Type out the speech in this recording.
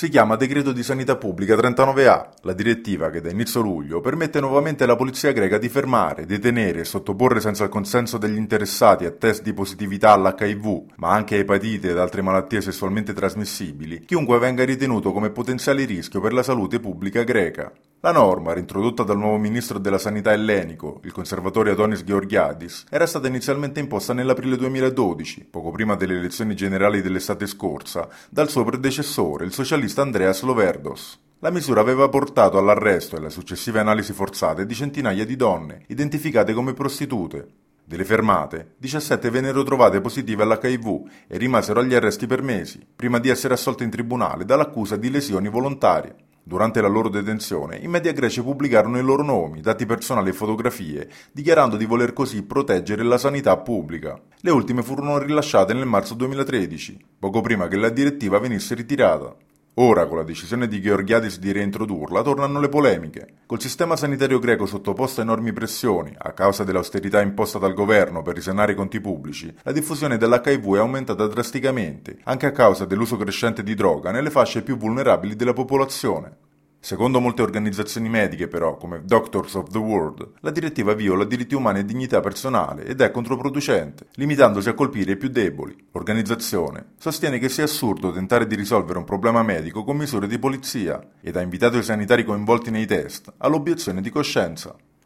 Si chiama Decreto di Sanità Pubblica 39A, la direttiva che da inizio luglio permette nuovamente alla polizia greca di fermare, detenere e sottoporre senza il consenso degli interessati a test di positività all'HIV, ma anche a epatite ed altre malattie sessualmente trasmissibili, chiunque venga ritenuto come potenziale rischio per la salute pubblica greca. La norma, reintrodotta dal nuovo ministro della sanità ellenico, il conservatore Adonis Georgiadis, era stata inizialmente imposta nell'aprile 2012, poco prima delle elezioni generali dell'estate scorsa, dal suo predecessore, il socialista Andreas Loverdos. La misura aveva portato all'arresto e alle successive analisi forzate di centinaia di donne, identificate come prostitute. Delle fermate, 17 vennero trovate positive all'HIV e rimasero agli arresti per mesi, prima di essere assolte in tribunale dall'accusa di lesioni volontarie. Durante la loro detenzione, i media greci pubblicarono i loro nomi, dati personali e fotografie, dichiarando di voler così proteggere la sanità pubblica. Le ultime furono rilasciate nel marzo 2013, poco prima che la direttiva venisse ritirata. Ora, con la decisione di Georgiadis di reintrodurla, tornano le polemiche. Col sistema sanitario greco sottoposto a enormi pressioni, a causa dell'austerità imposta dal governo per risanare i conti pubblici, la diffusione dell'HIV è aumentata drasticamente, anche a causa dell'uso crescente di droga nelle fasce più vulnerabili della popolazione. Secondo molte organizzazioni mediche, però, come Doctors of the World, la direttiva viola diritti umani e dignità personale ed è controproducente, limitandosi a colpire i più deboli. L'organizzazione sostiene che sia assurdo tentare di risolvere un problema medico con misure di polizia ed ha invitato i sanitari coinvolti nei test all'obiezione di coscienza.